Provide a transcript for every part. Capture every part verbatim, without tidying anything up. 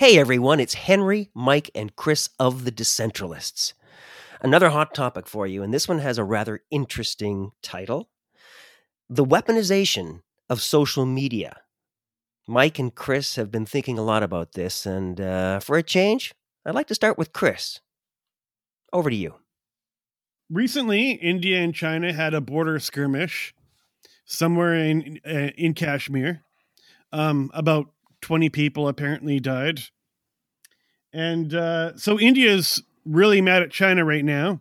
Hey everyone, it's Henry, Mike, and Chris of the Decentralists. Another hot topic for you, and this one has a rather interesting title: The Weaponization of Social Media. Mike and Chris have been thinking a lot about this, and uh, for a change, I'd like to start with Chris. Over to you. Recently, India and China had a border skirmish somewhere in uh, in Kashmir. Um, about twenty people apparently died. And uh, so India's really mad at China right now.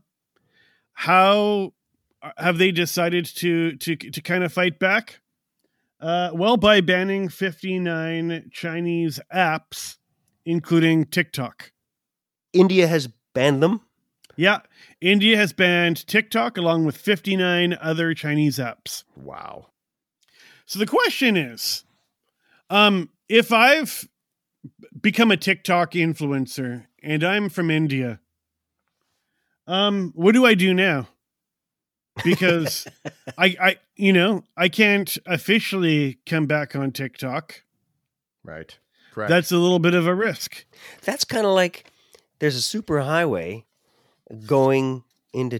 How have they decided to to to kind of fight back? Uh, well, by banning fifty-nine Chinese apps, including TikTok. India has banned them? Yeah, India has banned TikTok along with fifty-nine other Chinese apps. Wow. So the question is, um, if I've become a TikTok influencer and I'm from India, um, what do I do now? Because I, I, you know, I can't officially come back on TikTok. Right. Correct. That's a little bit of a risk. That's kind of like there's a super highway going into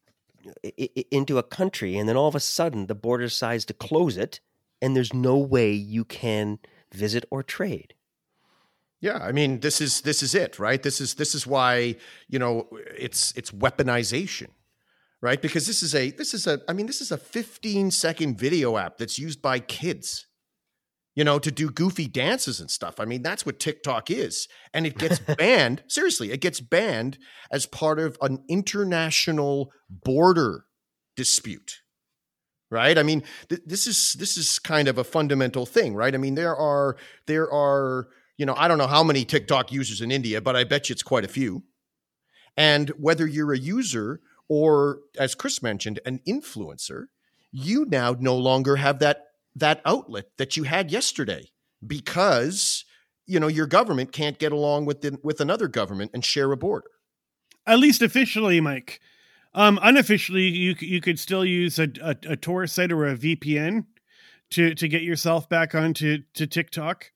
into a country, and then all of a sudden the border decides to close it, and there's no way you can visit or trade. Yeah, I mean, this is this is it, right? This is this is why, you know, it's it's weaponization, right? Because this is a this is a I mean, this is a fifteen second video app that's used by kids, you know, to do goofy dances and stuff. I mean, that's what TikTok is. And it gets banned. Seriously, it gets banned as part of an international border dispute. Right? I mean, th- this is this is kind of a fundamental thing, right? I mean, there are there are, you know, I don't know how many TikTok users in India, but I bet you it's quite a few. And whether you're a user or, as Chris mentioned, an influencer, you now no longer have that that outlet that you had yesterday because, you know, your government can't get along with the, with another government and share a border. At least officially, Mike. Um, unofficially, you you could still use a, a, a Tor site or a V P N to, to get yourself back onto to TikTok.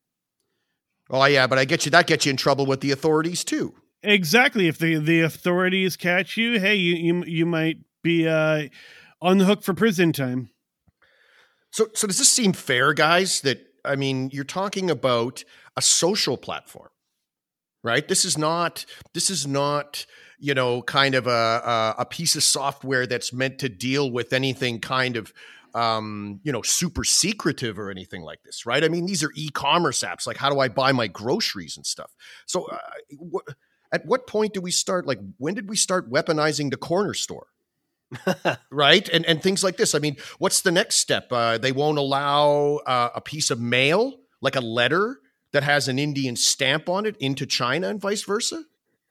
Oh yeah, but I get you. That gets you in trouble with the authorities too. Exactly. If the, the authorities catch you, hey, you you, you might be uh, on the hook for prison time. So, so does this seem fair, guys? That, I mean, you're talking about a social platform, right? This is not, this is not, you know, kind of a, a, a piece of software that's meant to deal with anything kind of, um, you know, super secretive or anything like this, right? I mean, these are e-commerce apps. Like, how do I buy my groceries and stuff? So uh, wh- at what point do we start, like, when did we start weaponizing the corner store? Right. And and things like this. I mean, what's the next step? Uh, they won't allow uh, a piece of mail, like a letter that has an Indian stamp on it, into China and vice versa.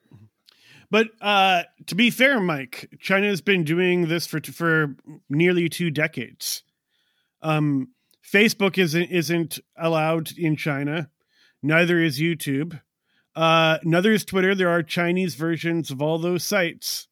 But uh, to be fair, Mike, China has been doing this for for nearly two decades. Um, Facebook isn't isn't allowed in China. Neither is YouTube. Uh, neither is Twitter. There are Chinese versions of all those sites.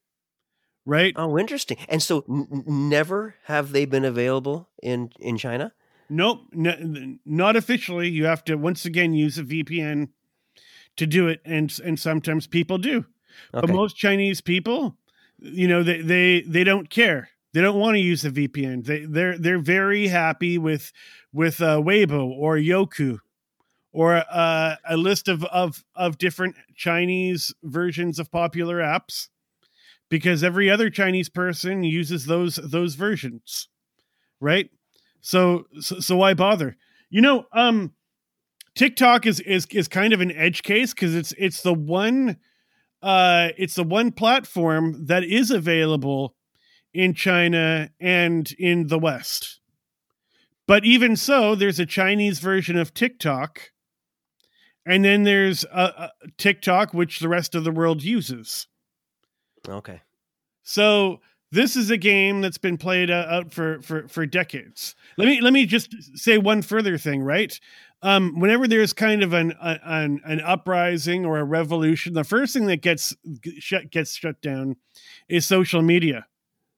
Right? Oh, interesting. And so n- never have they been available in, in China? Nope, n- not officially. You have to, once again, use a V P N to do it, and and sometimes people do. Okay. But most Chinese people, you know, they, they, they don't care. They don't want to use a V P N. They they're they're very happy with with uh, Weibo or Youku or uh, a list of, of of different Chinese versions of popular apps. Because every other Chinese person uses those those versions, right? So so, so why bother? You know, um, TikTok is is is kind of an edge case because it's it's the one uh, it's the one platform that is available in China and in the West. But even so, there's a Chinese version of TikTok, and then there's a, a TikTok which the rest of the world uses. Okay. So this is a game that's been played uh, out for, for, for decades. Let me let me just say one further thing, right? Um, whenever there's kind of an, an an uprising or a revolution, the first thing that gets shut gets shut down is social media.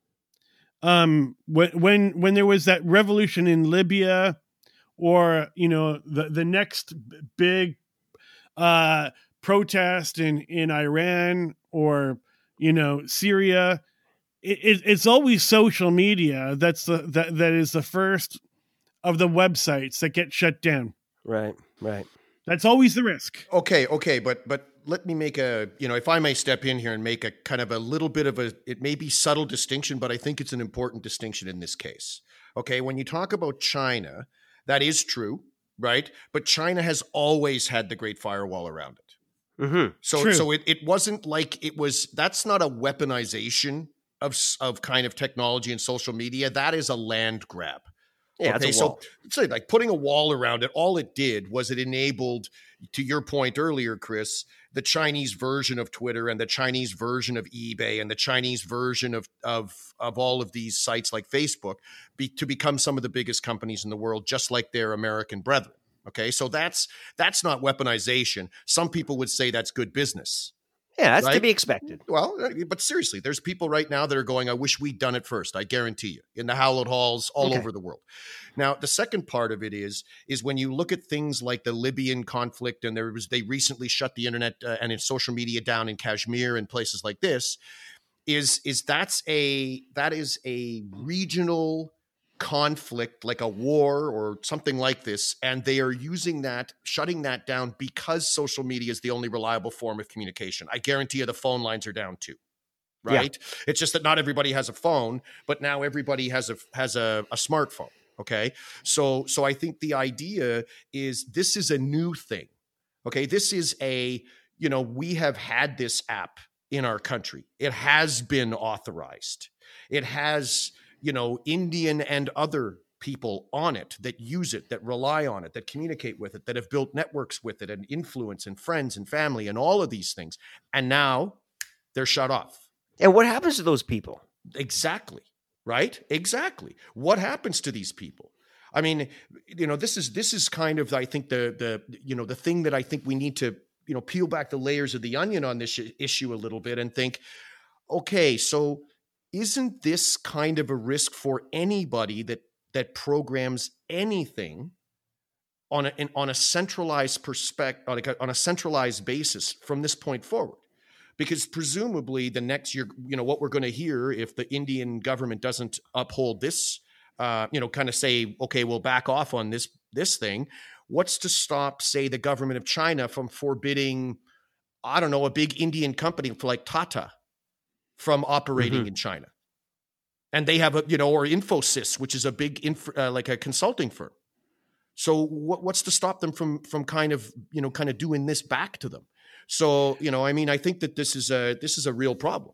Um, when when when there was that revolution in Libya, or you know the the next big uh, protest in, in Iran or, you know, Syria, it, it, it's always social media that's the that, that is the first of the websites that get shut down. Right, right. That's always the risk. Okay, okay, but but let me make a, you know, if I may step in here and make a kind of a little bit of a, it may be subtle distinction, but I think it's an important distinction in this case. Okay, when you talk about China, that is true, right? But China has always had the Great Firewall around it. Mm-hmm. So True. so it, it wasn't like it was, that's not a weaponization of of kind of technology and social media. That is a land grab. Yeah, okay, it's a wall. so so like putting a wall around it, all it did was it enabled, to your point earlier, Chris, the Chinese version of Twitter and the Chinese version of eBay and the Chinese version of of of all of these sites like Facebook be, to become some of the biggest companies in the world, just like their American brethren. Okay, so that's that's not weaponization. Some people would say that's good business. Yeah, that's right? to be expected. Well, but seriously, there's people right now that are going, I wish we'd done it first. I guarantee you, in the hallowed halls all Okay. over the world. Now, the second part of it is, is when you look at things like the Libyan conflict, and there was, they recently shut the internet uh, and in social media down in Kashmir and places like this, is, is that's a, that is a regional conflict, like a war or something like this, and they are using that, shutting that down because social media is the only reliable form of communication. I guarantee you the phone lines are down too, right? Yeah. It's just that not everybody has a phone, but now everybody has a has a, a smartphone. Okay, so so I think the idea is this is a new thing. Okay, this is a, you know, we have had this app in our country. It has been authorized. It has, you know, Indian and other people on it that use it, that rely on it, that communicate with it, that have built networks with it and influence and friends and family and all of these things. And now they're shut off. And what happens to those people? Exactly. Right? Exactly. What happens to these people? I mean, you know, this is, this is kind of, I think the, the, you know, the thing that I think we need to, you know, peel back the layers of the onion on this issue a little bit and think, okay, so isn't this kind of a risk for anybody that that programs anything on a in, on a centralized perspective, on a, on a centralized basis from this point forward? Because presumably the next year, you know, what we're going to hear if the Indian government doesn't uphold this, uh, you know, kind of say, okay, we'll back off on this this thing. What's to stop, say, the government of China from forbidding, I don't know, a big Indian company like Tata from operating mm-hmm. in China? And they have a, you know, or Infosys, which is a big, inf- uh, like a consulting firm. So what, what's to stop them from, from kind of, you know, kind of doing this back to them? So, you know, I mean, I think that this is a, this is a real problem.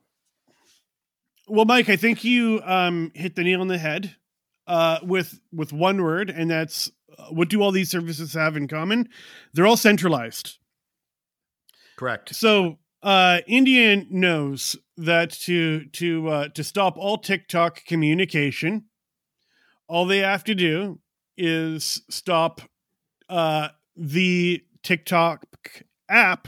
Well, Mike, I think you um, hit the nail on the head uh, with, with one word, and that's uh, what do all these services have in common? They're all centralized. Correct. So, Uh, India knows that to to uh, to stop all TikTok communication, all they have to do is stop uh, the TikTok app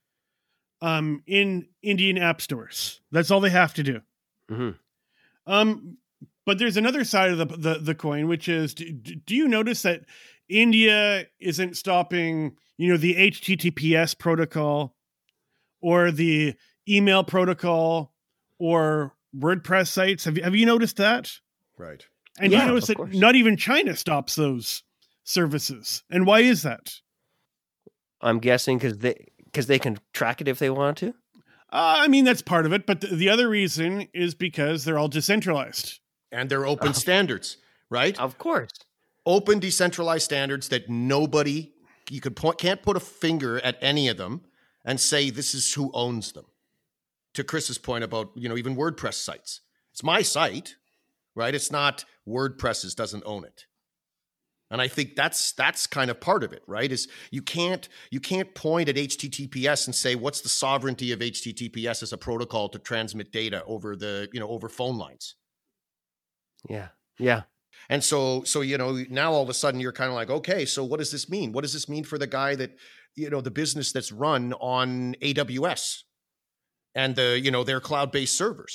um, in Indian app stores. That's all they have to do. Mm-hmm. Um, but there's another side of the the, the coin, which is: do, do you notice that India isn't stopping, you know, the H T T P S protocol, or the email protocol, or WordPress sites? Have you, have you noticed that? Right. And yeah, you notice that course. Not even China stops those services. And why is that? I'm guessing because they, because they can track it if they want to? Uh, I mean, that's part of it. But the, the other reason is because they're all decentralized. And they're open standards, right? Of course. Open, decentralized standards that nobody, you could point, can't put a finger at any of them and say this is who owns them. To Chris's point about, you know, even WordPress sites. It's my site, right? It's not WordPress's doesn't own it. And I think that's that's kind of part of it, right? Is you can't you can't point at H T T P S and say what's the sovereignty of H T T P S as a protocol to transmit data over the, you know, over phone lines. Yeah. Yeah. And so, so, you know, now all of a sudden you're kind of like, okay, so what does this mean? What does this mean for the guy that, you know, the business that's run on A W S and the, you know, their cloud-based servers?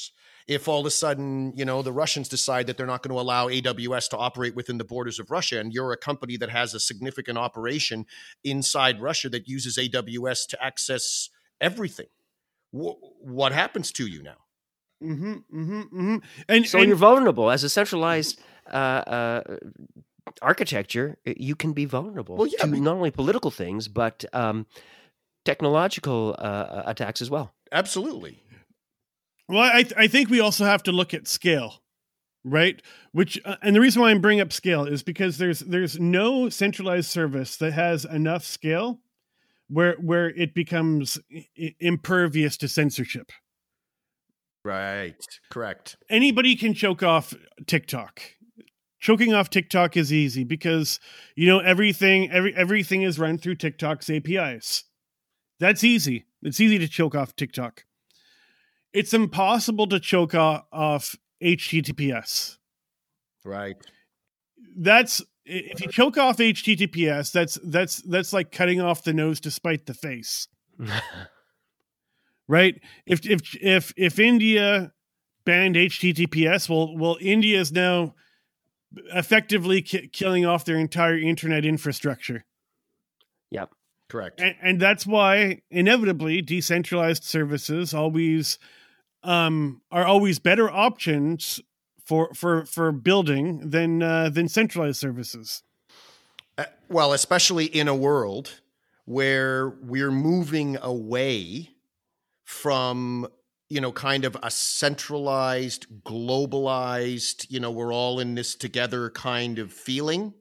if all of a sudden, you know, the Russians decide that they're not going to allow A W S to operate within the borders of Russia, and you're a company that has a significant operation inside Russia that uses A W S to access everything, w- what happens to you now? Mm-hmm, mm-hmm, mm-hmm. And so and, you're vulnerable as a centralized uh, uh, architecture. You can be vulnerable well, yeah, to but, not only political things but um, technological uh, attacks as well. Absolutely. Well, I th- I think we also have to look at scale, right? Which uh, and the reason why I'm bringing up scale is because there's there's no centralized service that has enough scale where where it becomes I- impervious to censorship. Right. Correct. Anybody can choke off TikTok. Choking off TikTok is easy because, you know, everything every everything is run through TikTok's A P Is. That's easy. It's easy to choke off TikTok. It's impossible to choke off H T T P S. Right. That's if you choke off H T T P S, that's that's that's like cutting off the nose to spite the face. Right? If if if if India banned H T T P S, well well India is now effectively ki- killing off their entire internet infrastructure. Yep. Correct. And, and that's why inevitably decentralized services always um, are always better options for for for building than uh, than centralized services. Uh, well, especially in a world where we're moving away from, you know, kind of a centralized, globalized, you know, we're all in this together kind of feeling,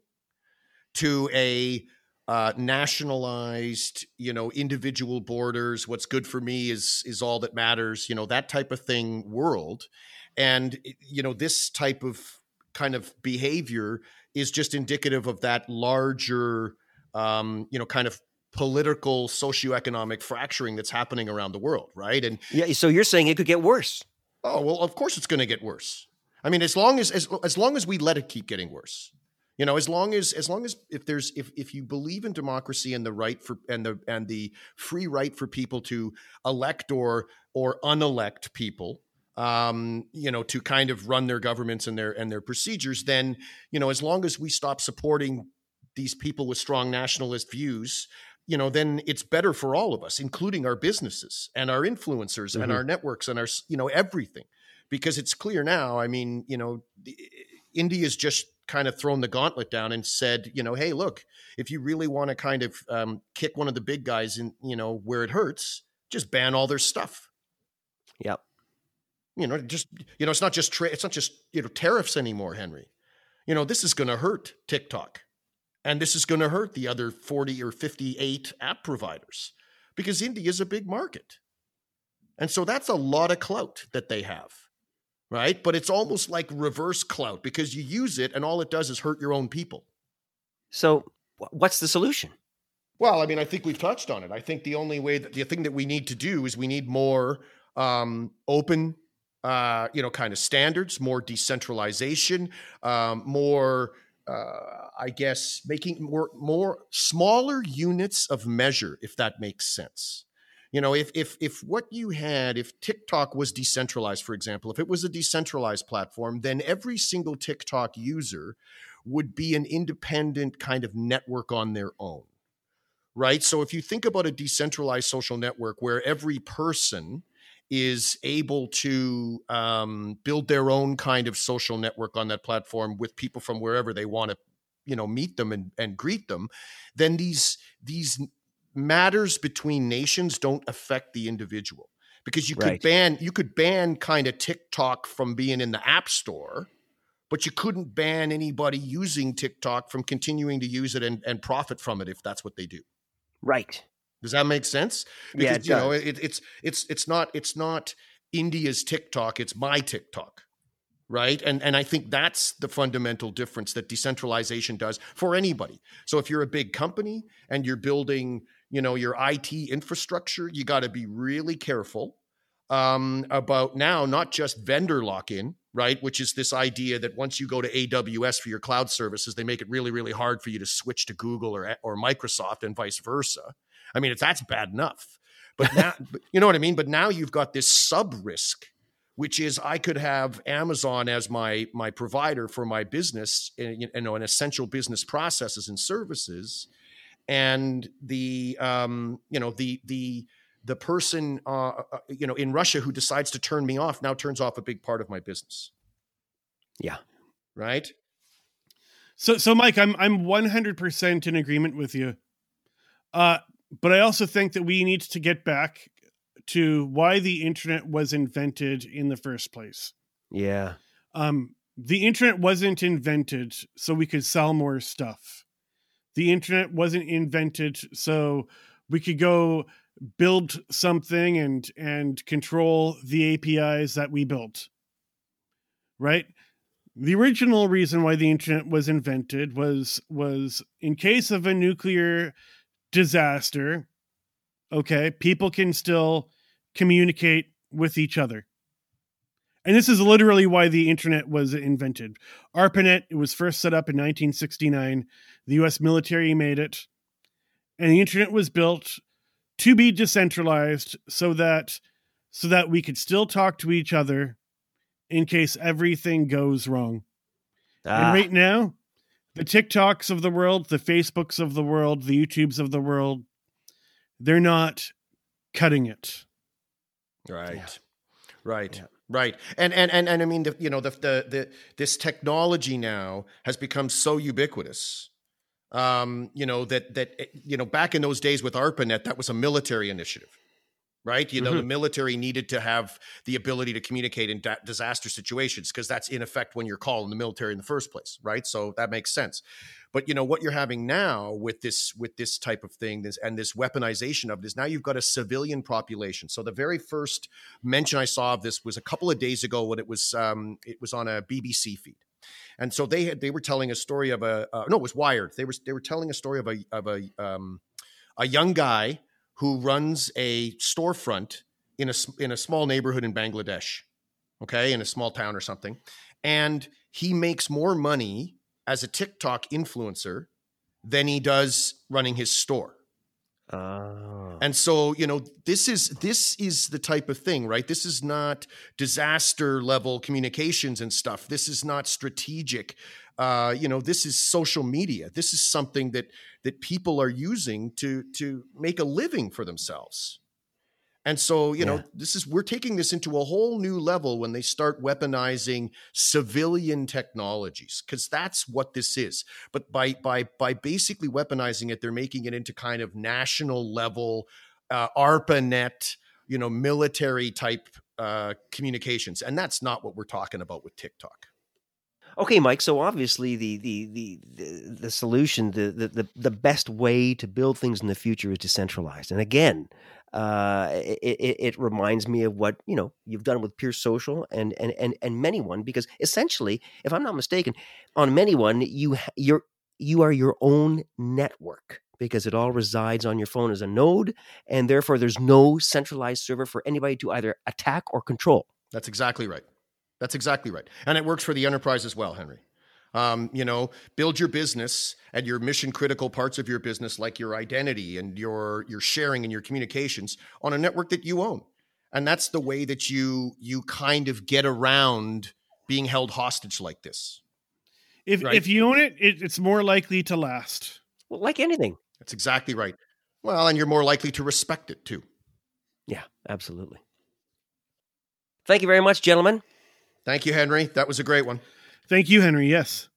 to a uh, nationalized, you know, individual borders. What's good for me is is all that matters, you know, that type of thing world. And, you know, this type of kind of behavior is just indicative of that larger, um, you know, kind of political, socioeconomic fracturing that's happening around the world, right? And yeah, so you're saying it could get worse. Oh, well, of course it's going to get worse. I mean, as long as, as as long as we let it keep getting worse. You know, as long as as long as if there's if if you believe in democracy and the right for and the and the free right for people to elect or or unelect people, um, you know, to kind of run their governments and their and their procedures, then, you know, as long as we stop supporting these people with strong nationalist views, you know, then it's better for all of us, including our businesses and our influencers mm-hmm. and our networks and our, you know, everything, because it's clear now. I mean, you know, India's just kind of thrown the gauntlet down and said, you know, hey, look, if you really want to kind of um, kick one of the big guys in, you know, where it hurts, just ban all their stuff. Yep. You know, just, you know, it's not just, tra- it's not just, you know, tariffs anymore, Henry. You know, this is going to hurt TikTok. And this is going to hurt the other forty or fifty-eight app providers, because India is a big market. And so that's a lot of clout that they have, right? But it's almost like reverse clout, because you use it and all it does is hurt your own people. So what's the solution? Well, I mean, I think we've touched on it. I think the only way that the thing that we need to do is we need more um, open, uh, you know, kind of standards, more decentralization, um, more... Uh, I guess making more more smaller units of measure, if that makes sense. You know, if if if what you had, if TikTok was decentralized, for example, if it was a decentralized platform, then every single TikTok user would be an independent kind of network on their own, right? So if you think about a decentralized social network where every person is able to um, build their own kind of social network on that platform with people from wherever they want to, you know, meet them and, and greet them, then these these matters between nations don't affect the individual, because you right. could ban you could ban kind of TikTok from being in the App Store, but you couldn't ban anybody using TikTok from continuing to use it and, and profit from it if that's what they do. Right. Does that make sense? Because, yeah, it you know, does. it, it's it's it's not it's not India's TikTok, it's my TikTok, right? And and I think that's the fundamental difference that decentralization does for anybody. So if you're a big company and you're building, you know, your I T infrastructure, you got to be really careful um, about now not just vendor lock-in, right? Which is this idea that once you go to A W S for your cloud services, they make it really, really hard for you to switch to Google or or Microsoft and vice versa. I mean, it's, that's bad enough, but now, you know what I mean? But now you've got this sub risk which is I could have Amazon as my my provider for my business, you know, an essential business processes and services, and the um, you know the the the person uh, you know in Russia who decides to turn me off now turns off a big part of my business. Yeah. Right. So so Mike, I'm I'm one hundred percent in agreement with you. Uh, but I also think that we need to get back to why the internet was invented in the first place. Yeah. Um, the internet wasn't invented so we could sell more stuff. The internet wasn't invented so we could go build something and and control the A P Is that we built. Right? The original reason why the internet was invented was was in case of a nuclear disaster, okay, people can still communicate with each other. And this is literally why the internet was invented. ARPANET, it was first set up in nineteen sixty-nine. The U S military made it. And the internet was built to be decentralized so that so that we could still talk to each other in case everything goes wrong. Ah. And right now, the TikToks of the world, the Facebooks of the world, the YouTubes of the world, they're not cutting it. Right. Yeah. Right. Yeah. Right. And, and, and, and I mean, the, you know, the, the, the, this technology now has become so ubiquitous, um, you know, that, that, you know, back in those days with ARPANET, that was a military initiative. Right. You know, mm-hmm. the military needed to have the ability to communicate in da- disaster situations because that's in effect when you're calling the military in the first place. Right. So that makes sense. But, you know, what you're having now with this with this type of thing this, and this weaponization of this, now you've got a civilian population. So the very first mention I saw of this was a couple of days ago when it was um, it was on a B B C feed. And so they had they were telling a story of a uh, no, it was Wired. They were they were telling a story of a of a um, a young guy who runs a storefront in a, in a small neighborhood in Bangladesh, okay, in a small town or something. And he makes more money as a TikTok influencer than he does running his store. Oh. And so, you know, this is this is the type of thing, right? This is not disaster level communications and stuff. This is not strategic. Uh, you know, this is social media. This is something that that people are using to to make a living for themselves. And so, you yeah. know, this is we're taking this into a whole new level when they start weaponizing civilian technologies, because that's what this is. But by by by basically weaponizing it, they're making it into kind of national level uh, ARPANET, you know, military type uh, communications, and that's not what we're talking about with TikTok. Okay, Mike. So obviously, the the the the, the solution, the, the the best way to build things in the future is decentralized. And again, uh, it, it, it reminds me of what you know you've done with Peer Social and and and and ManyOne, because essentially, if I'm not mistaken, on ManyOne, you you're you are your own network because it all resides on your phone as a node, and therefore there's no centralized server for anybody to either attack or control. That's exactly right. That's exactly right. And it works for the enterprise as well, Henry. Um, you know, build your business and your mission critical parts of your business, like your identity and your your sharing and your communications, on a network that you own. And that's the way that you you kind of get around being held hostage like this. If right? if you own it, it, it's more likely to last. Well, like anything. That's exactly right. Well, and you're more likely to respect it too. Yeah, absolutely. Thank you very much, gentlemen. Thank you, Henry. That was a great one. Thank you, Henry. Yes.